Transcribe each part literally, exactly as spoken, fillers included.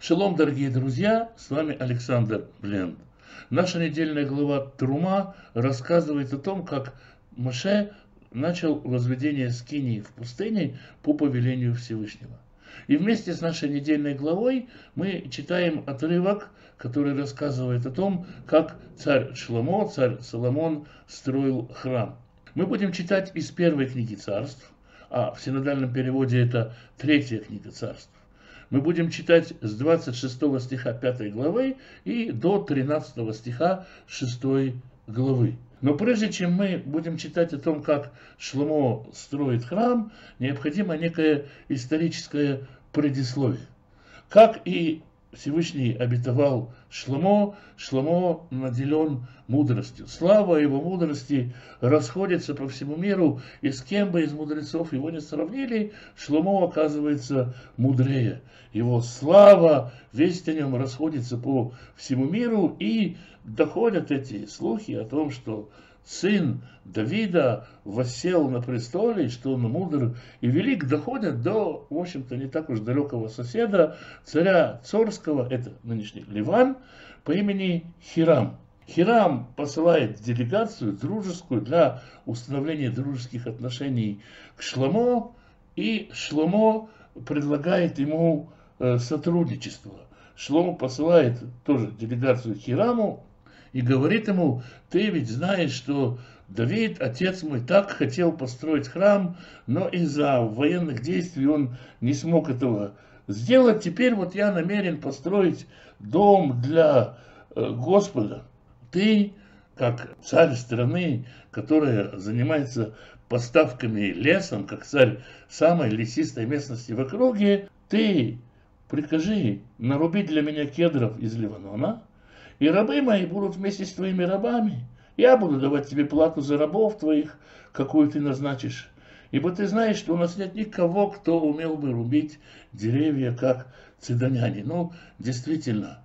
Шалом, дорогие друзья, с вами Александр Бленд. Наша недельная глава Трума рассказывает о том, как Моше начал возведение скинии в пустыне по повелению Всевышнего. И вместе с нашей недельной главой мы читаем отрывок, который рассказывает о том, как царь Шломо, царь Соломон строил храм. Мы будем читать из первой книги царств, а в синодальном переводе это третья книга царств. Мы будем читать с двадцать шестого стиха пятой главы и до тринадцатого стиха шестой главы. Но прежде чем мы будем читать о том, как Шломо строит храм, необходимо некое историческое предисловие. Как и Всевышний обетовал Шломо, Шломо наделен мудростью. Слава его мудрости расходится по всему миру, и с кем бы из мудрецов его не сравнили, Шломо оказывается мудрее. Его слава, весть о нем расходится по всему миру, и доходят эти слухи о том, что сын Давида воссел на престоле, что он мудр и велик, доходят до, в общем-то, не так уж далекого соседа, царя Цорского, это нынешний Ливан, по имени Хирам. Хирам посылает делегацию дружескую для установления дружеских отношений к Шломо, и Шломо предлагает ему сотрудничество. Шломо посылает тоже делегацию к Хираму и говорит ему: ты ведь знаешь, что Давид, отец мой, так хотел построить храм, но из-за военных действий он не смог этого сделать. Теперь вот я намерен построить дом для Господа. Ты, как царь страны, которая занимается поставками лесом, как царь самой лесистой местности в округе, ты прикажи нарубить для меня кедров из Ливанона, и рабы мои будут вместе с твоими рабами. Я буду давать тебе плату за рабов твоих, какую ты назначишь. Ибо ты знаешь, что у нас нет никого, кто умел бы рубить деревья, как цидоняне. Ну, действительно,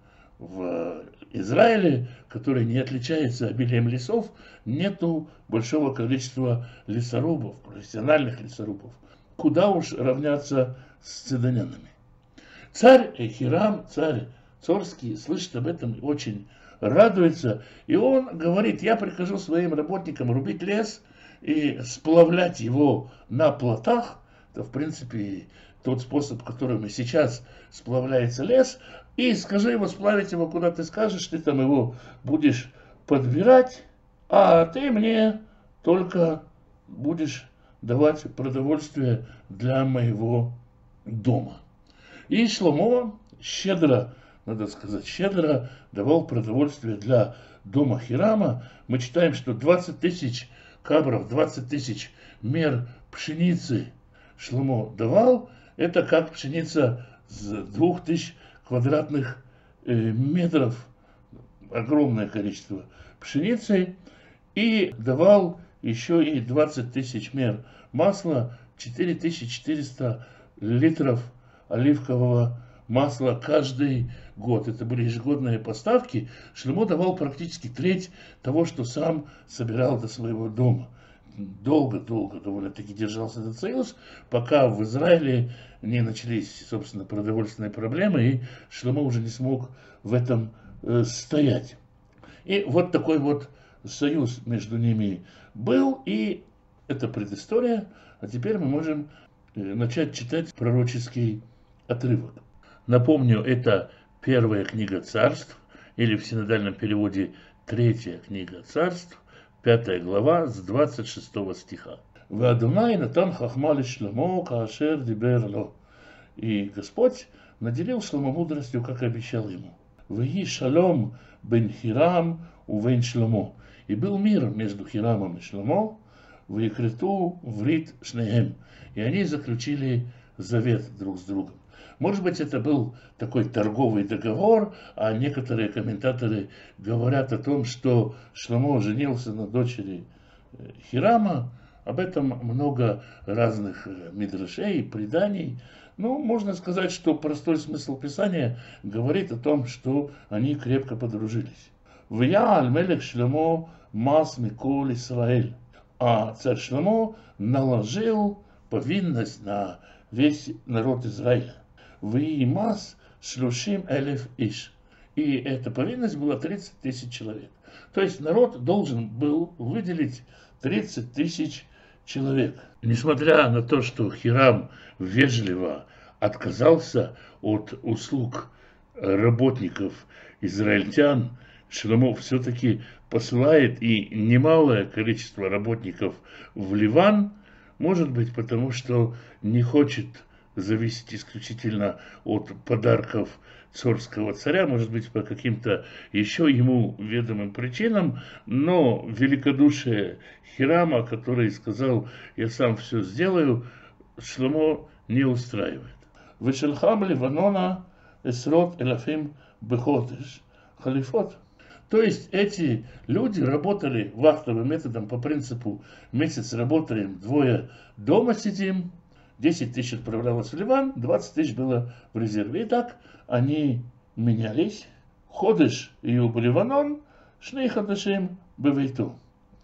в Израиле, который не отличается обилием лесов, нету большого количества лесорубов, профессиональных лесорубов. Куда уж равняться с цидонянами. Царь Хирам, царь Цорский, слышит об этом и очень радуется. И он говорит: я прикажу своим работникам рубить лес и сплавлять его на плотах. Это, в принципе, тот способ, которым и сейчас сплавляется лес. И скажи его сплавить его, куда ты скажешь, ты там его будешь подбирать, а ты мне только будешь давать продовольствие для моего дома. И Шломо щедро, надо сказать, щедро давал продовольствие для дома Хирама. Мы читаем, что двадцать тысяч кабров, двадцать тысяч мер пшеницы Шломо давал. Это как пшеница с двух тысяч квадратных метров, огромное количество пшеницы. И давал еще и двадцать тысяч мер масла, четыре тысячи четыреста литров оливкового масла каждый год. Это были ежегодные поставки. Шломо давал практически треть того, что сам собирал до своего дома. Долго-долго довольно-таки держался этот союз, пока в Израиле не начались, собственно, продовольственные проблемы, и Шломо уже не смог в этом э, стоять. И вот такой вот союз между ними был, и это предыстория. А теперь мы можем начать читать пророческий отрывок. Напомню, это первая книга царств, или в синодальном переводе третья книга царств, пятая глава с двадцать шестого стиха. «Веадонай натан хахма лешломо каашер дибер ло». И Господь наделил Шломо мудростью, как обещал ему. «Веги шалом бен Хирам увен Шломо». И был мир между Хирамом и Шломо, «Веикрету врит шнеем». И они заключили завет друг с другом. Может быть, это был такой торговый договор, а некоторые комментаторы говорят о том, что Шломо женился на дочери Хирама. Об этом много разных мидрашей, преданий. Ну, можно сказать, что простой смысл Писания говорит о том, что они крепко подружились. «Вия аль-мелех Шломо мас микол Исраэль». А царь Шломо наложил повинность на весь народ Израиля. «Вии мас шлюшим элев иш. И эта повинность была тридцать тысяч человек. То есть народ должен был выделить тридцать тысяч человек. Несмотря на то, что Хирам вежливо отказался от услуг работников израильтян, Шломо все-таки посылает и немалое количество работников в Ливан, может быть, потому что не хочет зависеть исключительно от подарков царского царя, может быть, по каким-то еще ему ведомым причинам, но великодушие Хирама, который сказал, я сам все сделаю, Шломо не устраивает. Вешелхам Ливанона эсрот элафим бехотеш халифот. То есть эти люди работали вахтовым методом по принципу месяц работаем, двое дома сидим, десять тысяч отправлялось в Ливан, двадцать тысяч было в резерве. И так они менялись. Ходыш и Ливанон, шней ходышим бевейту.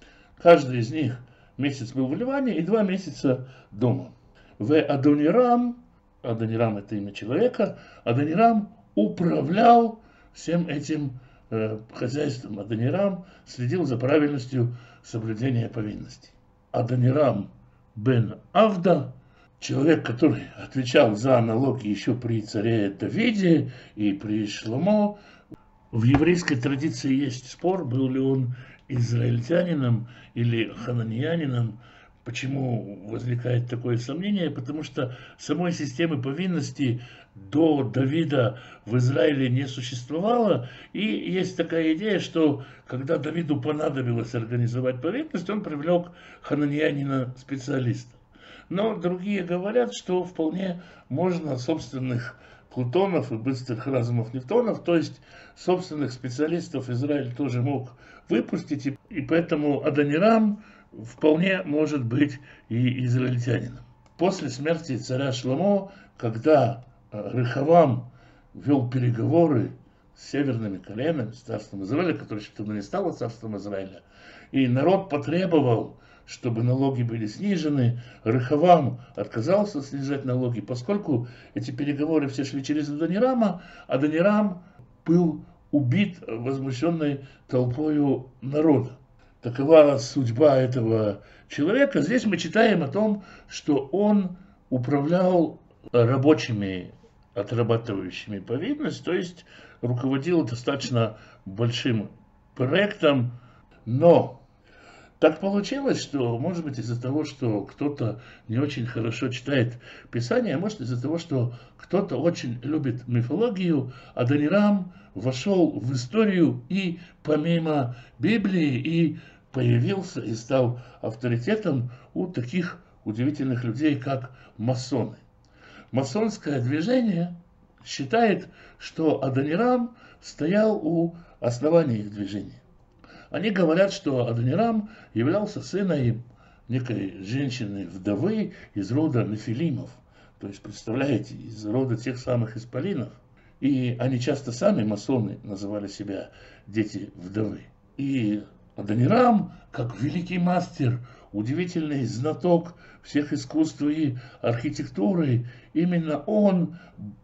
Каждый из них месяц был в Ливане и два месяца дома. В Адонирам, Адонирам это имя человека, Адонирам управлял всем этим э, хозяйством. Адонирам следил за правильностью соблюдения повинностей. Адонирам бен Авда, человек, который отвечал за налоги еще при царе Давиде и при Шломо. В еврейской традиции есть спор, был ли он израильтянином или хананианином. Почему возникает такое сомнение? Потому что самой системы повинности до Давида в Израиле не существовало. И есть такая идея, что когда Давиду понадобилось организовать повинность, он привлек хананиянина-специалиста. Но другие говорят, что вполне можно собственных плутонов и быстрых разумов Ньютонов, то есть собственных специалистов Израиль тоже мог выпустить, и поэтому Адонирам вполне может быть и израильтянином. После смерти царя Шломо, когда Рехавам вел переговоры с северными коленами, с царством Израиля, которое еще тогда не стало царством Израиля, и народ потребовал, чтобы налоги были снижены, Рехавам отказался снижать налоги, поскольку эти переговоры все шли через Адонирама, Адонирам был убит возмущенной толпою народа. Такова судьба этого человека. Здесь мы читаем о том, что он управлял рабочими, отрабатывающими повинность, то есть руководил достаточно большим проектом, но так получилось, что, может быть, из-за того, что кто-то не очень хорошо читает Писание, а может, из-за того, что кто-то очень любит мифологию, Адонирам вошел в историю и помимо Библии и появился и стал авторитетом у таких удивительных людей, как масоны. Масонское движение считает, что Адонирам стоял у основания их движения. Они говорят, что Адонирам являлся сыном некой женщины-вдовы из рода Нефилимов. То есть, представляете, из рода тех самых исполинов. И они часто сами, масоны, называли себя дети-вдовы. И Адонирам, как великий мастер, удивительный знаток всех искусств и архитектуры, именно он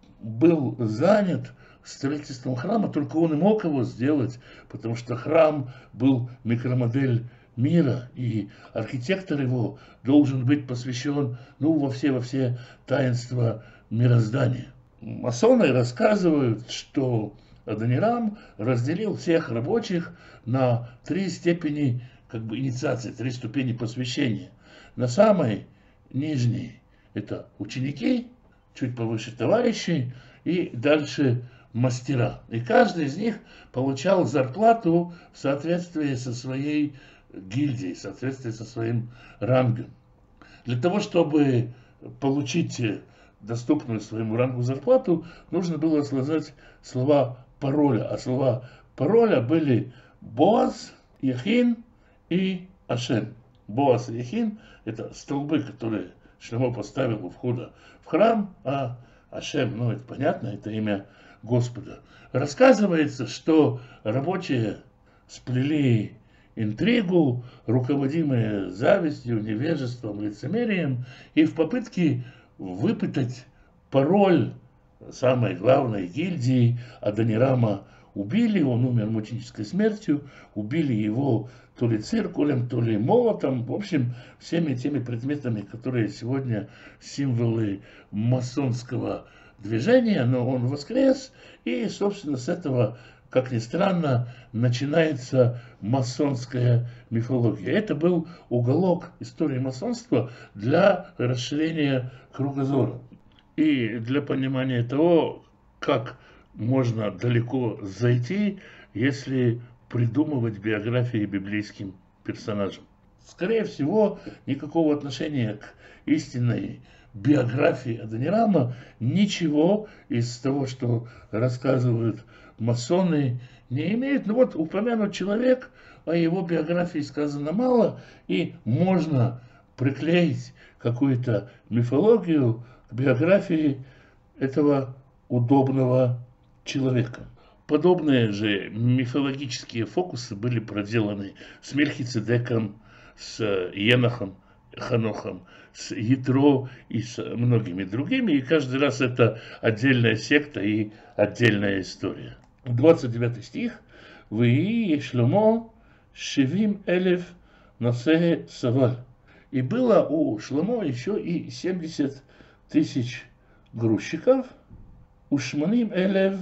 был занят строительством храма, только он и мог его сделать, потому что храм был микромодель мира, и архитектор его должен быть посвящен ну, во все, во все таинства мироздания. Масоны рассказывают, что Адонирам разделил всех рабочих на три степени как бы, инициации, три ступени посвящения. На самой нижней это ученики, чуть повыше товарищи, и дальше мастера. И каждый из них получал зарплату в соответствии со своей гильдией, в соответствии со своим рангом. Для того, чтобы получить доступную своему рангу зарплату, нужно было сказать слова пароля. А слова пароля были Боаз, Яхин и Ашем. Боаз и Яхин – это столбы, которые Шломо поставил у входа в храм, а Ашем, ну это понятно, это имя Господа. Рассказывается, что рабочие сплели интригу, руководимые завистью, невежеством, лицемерием, и в попытке выпытать пароль самой главной гильдии Адонирама убили, он умер мученической смертью, убили его то ли циркулем, то ли молотом, в общем, всеми теми предметами, которые сегодня символы масонского движения, но он воскрес, и, собственно, с этого, как ни странно, начинается масонская мифология. Это был уголок истории масонства для расширения кругозора и для понимания того, как можно далеко зайти, если придумывать биографии библейским персонажам. Скорее всего, никакого отношения к истинной биографии Адонирама ничего из того, что рассказывают масоны, не имеет. Ну вот упомянут человек, о его биографии сказано мало, и можно приклеить какую-то мифологию к биографии этого удобного человека. Подобные же мифологические фокусы были проделаны с Мельхицедеком, с Енохом, Ханохом, с Ятро и с многими другими. И каждый раз это отдельная секта и отдельная история. двадцать девятый стих. «Вии Шломо шевим элев носе саваль». И было у Шломо еще и семьдесят тысяч грузчиков, у шманим элев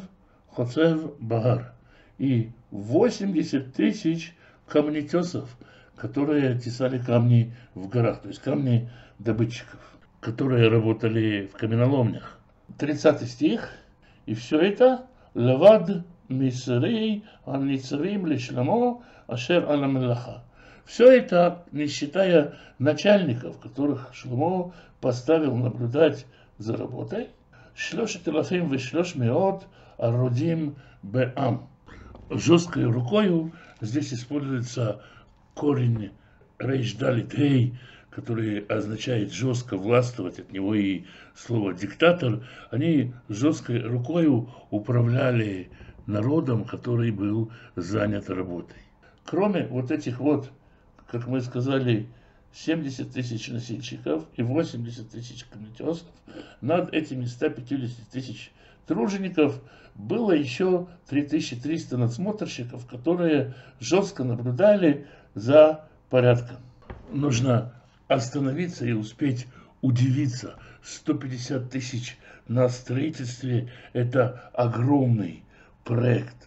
хоцев багар, и восемьдесят тысяч камнетесов, которые тесали камни в горах, то есть камни добытчиков, которые работали в каменоломнях. тридцатый стих. И все это левад мисрей анницарим лишламо ашер ала мелаха. Все это, не считая начальников, которых Шломо поставил наблюдать за работой, шлешет элафим вешлеш меот ародим беам. Жесткой рукою здесь используется корень рейш далит гей, который означает жестко властвовать, от него и слово диктатор. Они жесткой рукою управляли народом, который был занят работой. Кроме вот этих вот, как мы сказали, семьдесят тысяч носильщиков и восемьдесят тысяч камнетесов, над этими ста пятьюдесятью тысяч тружеников было еще три тысячи триста надсмотрщиков, которые жестко наблюдали за порядком. Нужно остановиться и успеть удивиться. сто пятьдесят тысяч на строительстве – это огромный проект.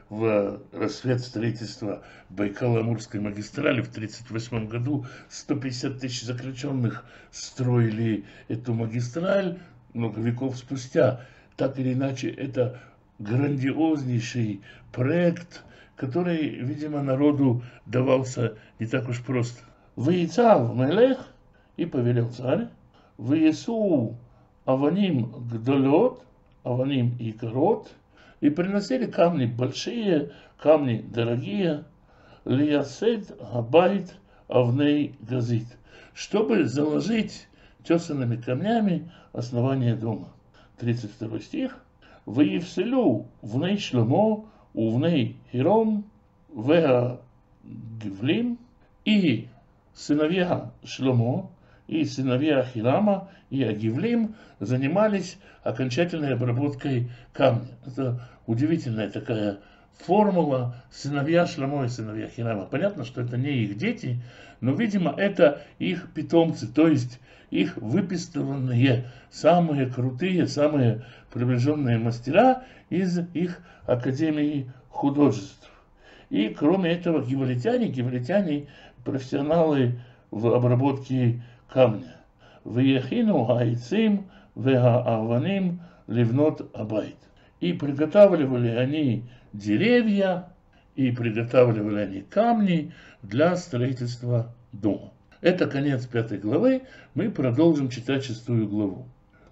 В расцвет строительства Байкало-Амурской магистрали в тысяча девятьсот тридцать восьмом году сто пятьдесят тысяч заключенных строили эту магистраль много веков спустя. Так или иначе, это грандиознейший проект, который, видимо, народу давался не так уж просто. «Ваицав мелех», и повелел царь, «Ваесу аваним гдолот», аваним и корот, и приносили камни большие, камни дорогие, «Лиясед габайт авней газит», чтобы заложить тесанными камнями основание дома. тридцать второй стих. «Ваевселю вней Шломо, увней Хиром, веа гивлим», и сыновья Шломо, и сыновья Хирама, и Агивлим занимались окончательной обработкой камня. Это удивительная такая формула: сыновья Шломо и сыновья Хирама. Понятно, что это не их дети, но, видимо, это их питомцы, то есть их выпистыванные, самые крутые, самые приближенные мастера из их академии художеств. И кроме этого гивалитяне, гивалитяне профессионалы в обработке камня. «Веяхину гаицим вегааваним ливнот абайт». И приготавливали они деревья, и приготавливали они камни для строительства дома. Это конец пятой главы. Мы продолжим читать шестую главу.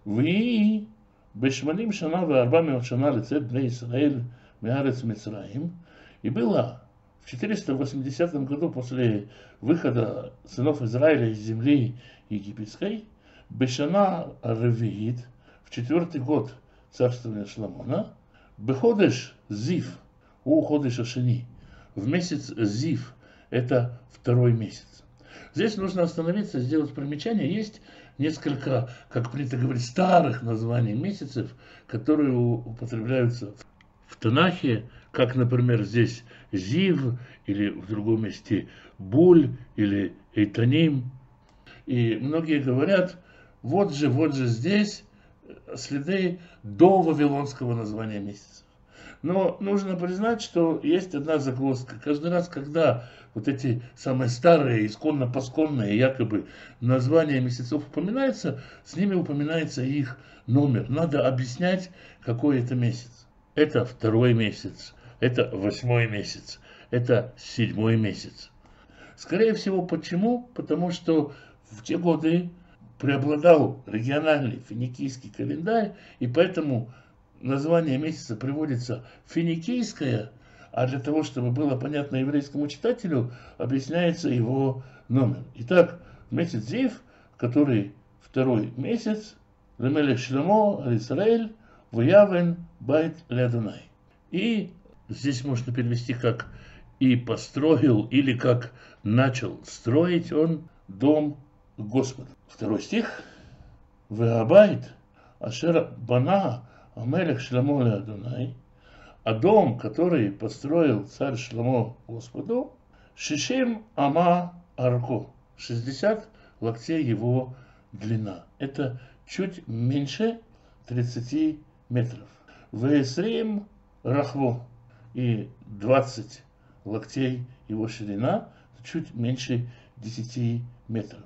«Ви бешманим шана веарбамеот шана лецет бней Исраэль меарец Мицраим». И было в четыреста восьмидесятом году после выхода сынов Израиля из земли египетской, бешана ревиит, в четвертый год царствования Шломона, беходеш зив, у ходеш ашени, в месяц зив, это второй месяц. Здесь нужно остановиться, сделать примечание. Есть несколько, как принято говорить, старых названий месяцев, которые употребляются в Танахе, как, например, здесь Зив, или в другом месте Буль, или Эйтаним. И многие говорят, вот же, вот же здесь следы до вавилонского названия месяцев. Но нужно признать, что есть одна загвоздка. Каждый раз, когда вот эти самые старые, исконно-посконные, якобы, названия месяцев упоминаются, с ними упоминается их номер. Надо объяснять, какой это месяц. Это второй месяц, это восьмой месяц, это седьмой месяц. Скорее всего, почему? Потому что в те годы преобладал региональный финикийский календарь, и поэтому название месяца приводится финикийское, а для того, чтобы было понятно еврейскому читателю, объясняется его номер. Итак, месяц Зив, который второй месяц, Лемелех Шломо, Исраэль, Ваявен, Байт Лядунай. И здесь можно перевести как «и построил» или как «начал строить он дом Господа». Второй стих. Веабайт ашер бана амелех Шломо Лядунай. А дом, который построил царь Шломо Господу, шишим ама арко. шестьдесят локтей его длина. Это чуть меньше тридцати метров. Весрим рахво. И двадцать локтей его ширина, чуть меньше десяти метров.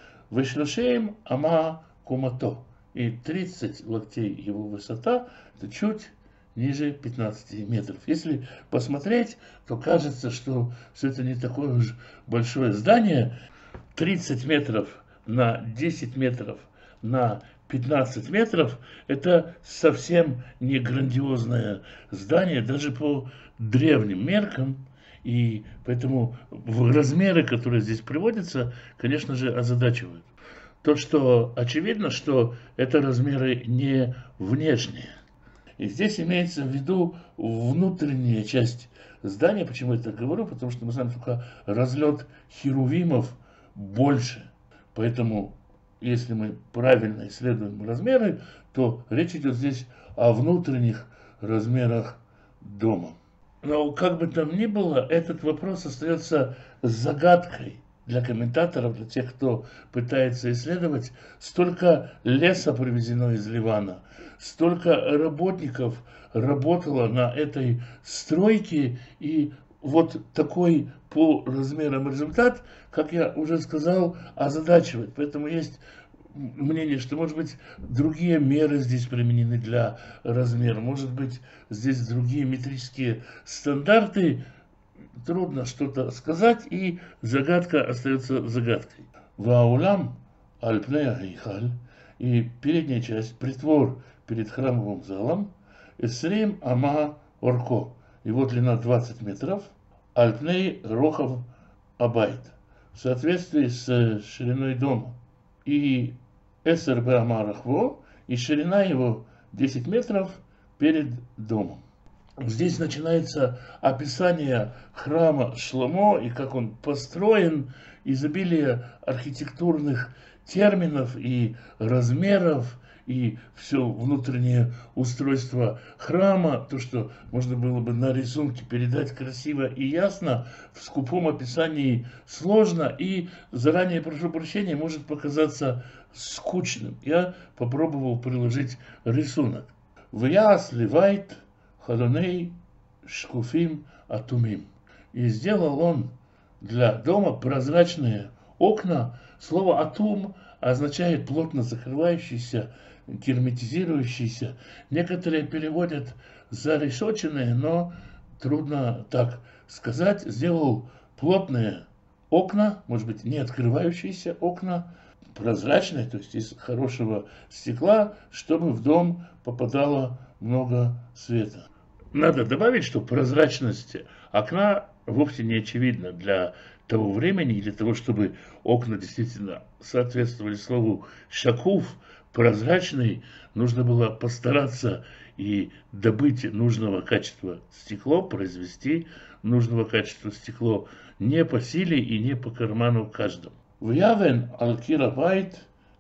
Вешлошеем ама кумато. И тридцать локтей его высота, это чуть ниже пятнадцати метров. Если посмотреть, то кажется, что все это не такое уж большое здание. тридцать метров на десять метров на пятнадцать метров, это совсем не грандиозное здание, даже по древним меркам. И поэтому размеры, которые здесь приводятся, конечно же, озадачивают. То, что очевидно, что это размеры не внешние. И здесь имеется в виду внутренняя часть здания. Почему я так говорю? Потому что мы знаем только разлет херувимов больше. Поэтому, если мы правильно исследуем размеры, то речь идет здесь о внутренних размерах дома. Но как бы там ни было, этот вопрос остается загадкой для комментаторов, для тех, кто пытается исследовать. Столько леса привезено из Ливана, столько работников работало на этой стройке, и вот такой по размерам результат, как я уже сказал, озадачивает. Поэтому есть мнение, что, может быть, другие меры здесь применены для размера, может быть, здесь другие метрические стандарты. Трудно что-то сказать, и загадка остается загадкой. Ваулам альпнея гейхаль, и передняя часть, притвор перед храмовым залом, эсрим ама орко, его длина двадцать метров, альпней рохав абайт, в соответствии с шириной дома. И эсэр бэ ама рахво, и ширина его десять метров перед домом. Здесь начинается описание храма Шломо и как он построен, изобилие архитектурных терминов и размеров, и все внутреннее устройство храма, то, что можно было бы на рисунке передать красиво и ясно, в скупом описании сложно, и заранее прошу прощения, может показаться скучным. Я попробовал приложить рисунок. Вяс ливайт халоней шкуфим атумим. И сделал он для дома прозрачные окна. Слово атум означает плотно закрывающийся, герметизирующийся. Некоторые переводят зарешоченные, но трудно так сказать. Сделал плотные окна, может быть, не открывающиеся окна, прозрачные, то есть из хорошего стекла, чтобы в дом попадало много света. Надо добавить, что прозрачность окна вовсе не очевидна для того времени и для того, чтобы окна действительно соответствовали слову «шакуф», прозрачный, нужно было постараться и добыть нужного качества стекло, произвести нужного качества стекло не по силе и не по карману каждому. Вявен алкира байт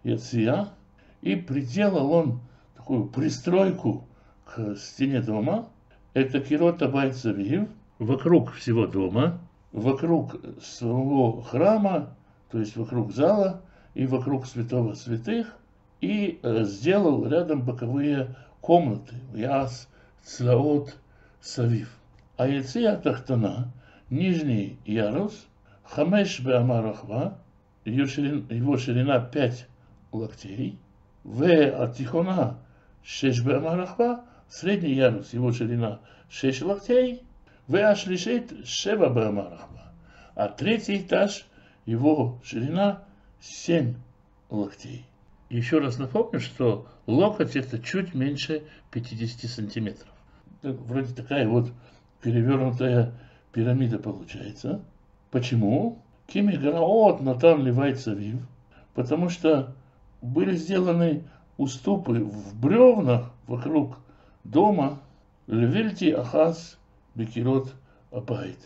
Яция, и приделал он такую пристройку к стене дома. Это Кирот Абайт Савив, вокруг всего дома, вокруг своего храма, то есть вокруг зала и вокруг святого святых, и э, сделал рядом боковые комнаты. Яс, Цлаот, Савив. А Яция Тахтана, нижний ярус, Хамеш Беамарахва, его ширина, его ширина пять локтей, В Атихона Шеш Беамарахва, средний ярус, его ширина шесть локтей, В Ашлишит Шева Беамарахва, а третий этаж, его ширина семь локтей. Еще раз напомню, что локоть это чуть меньше пятидесяти сантиметров. Вроде такая вот перевернутая пирамида получается. Почему? Кими Гараот Натан Левайт Савив, потому что были сделаны уступы в бревнах вокруг дома Левельти Ахас Бекирот Абайт,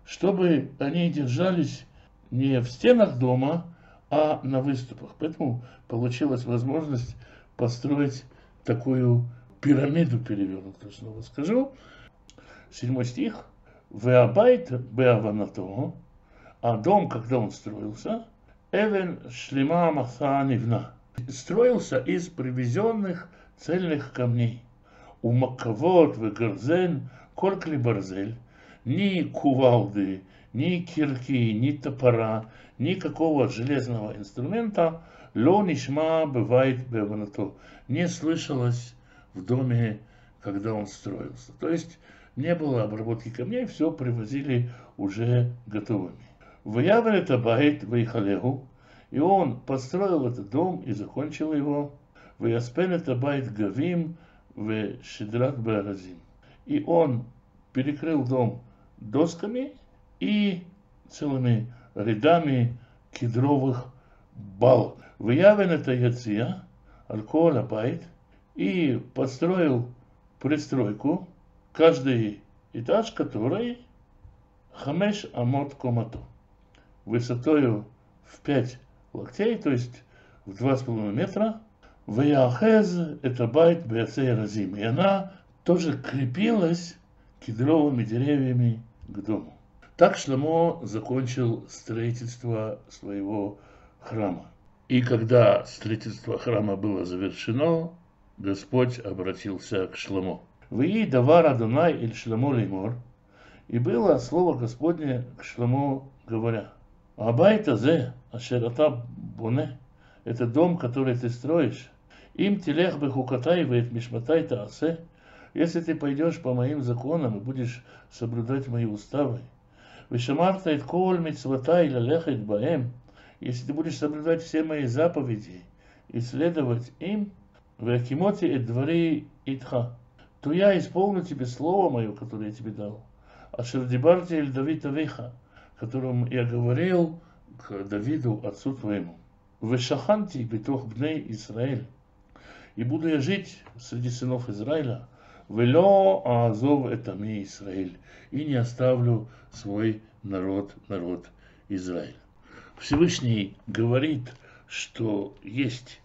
чтобы они держались не в стенах дома, а на выступах. Поэтому получилась возможность построить такую пирамиду перевернутую. Снова скажу. Седьмой стих. Веабайт беаванато, а дом, когда он строился, Эвен шлема маса нивна, строился из привезенных цельных камней. У маккавод вегарзен колькли барзель, ни кувалды, ни кирки, ни топора, никакого железного инструмента ло нишма бывает беванато, не слышалось в доме, когда он строился. То есть не было обработки камней, все привозили уже готовыми. Выявер это байт вейхалеху, и он построил этот дом и закончил его. Выяспен это байт гавим в шидрат беаразим, и он перекрыл дом досками и целыми рядами кедровых балок. Выявен это яция, алкоголя байт, и построил пристройку, каждый этаж, который хамеш амот комато, высотою в пять локтей, то есть в два с половиной метра. Ваяхез это байт беацей разим, и она тоже крепилась кедровыми деревьями к дому. Так Шломо закончил строительство своего храма. И когда строительство храма было завершено, Господь обратился к Шломо. «Вии давар Адонай эль Шломо леймор», и было слово Господне к Шломо, говоря: «Абайт азе ашер ата боне», это дом, который ты строишь, «им телех бехукатай веет мишматай таасе», если ты пойдешь по моим законам и будешь соблюдать мои уставы, «вешамарта эт коль мицватай лалехет баэм», если ты будешь соблюдать все мои заповеди и следовать им, «веакимоти эт двари итха», то я исполню тебе слово мое, которое я тебе дал. Ашер дибарти эль Давид авиха, которым я говорил к Давиду, отцу твоему. Вешаханти битох бней Исраэль, и буду я жить среди сынов Израиля. Вело аазов этами Израиль, и не оставлю свой народ, народ Израиль. Всевышний говорит, что есть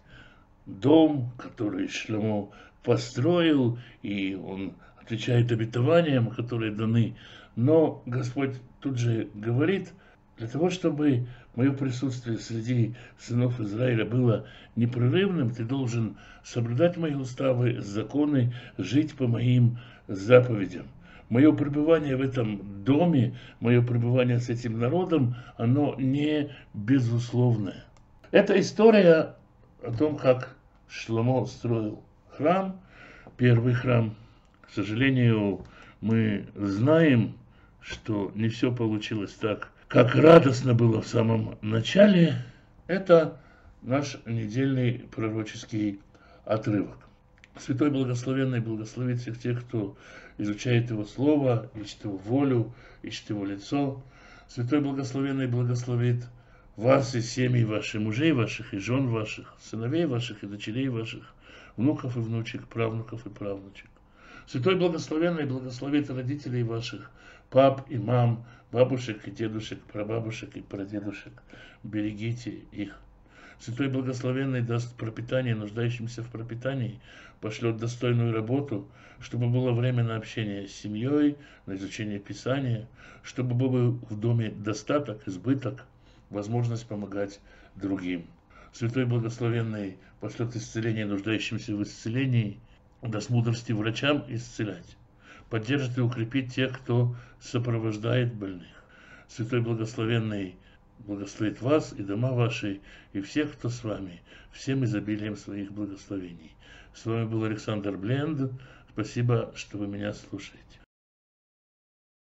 дом, который Шломо построил, и он отвечает обетованиям, которые даны. Но Господь тут же говорит, для того, чтобы мое присутствие среди сынов Израиля было непрерывным, ты должен соблюдать мои уставы, законы, жить по моим заповедям. Мое пребывание в этом доме, мое пребывание с этим народом, оно не безусловное. Это история о том, как Шломо строил храм, первый храм. К сожалению, мы знаем, что не все получилось так, как радостно было в самом начале. Это наш недельный пророческий отрывок. Святой Благословенный благословит всех тех, кто изучает Его Слово, ищет Его волю, ищет Его лицо. Святой Благословенный благословит вас и семьи ваших, мужей ваших и жен ваших, сыновей ваших и дочерей ваших, внуков и внучек, правнуков и правнучек. Святой Благословенный благословит родителей ваших, пап и мам, бабушек и дедушек, прабабушек и прадедушек. Берегите их. Святой Благословенный даст пропитание нуждающимся в пропитании, пошлет достойную работу, чтобы было время на общение с семьей, на изучение Писания, чтобы был в доме достаток, избыток, возможность помогать другим. Святой Благословенный пошлет исцеление нуждающимся в исцелении, даст мудрости врачам исцелять, поддержит и укрепит тех, кто сопровождает больных. Святой Благословенный благословит вас и дома ваши, и всех, кто с вами, всем изобилием своих благословений. С вами был Александр Бленд. Спасибо, что вы меня слушаете.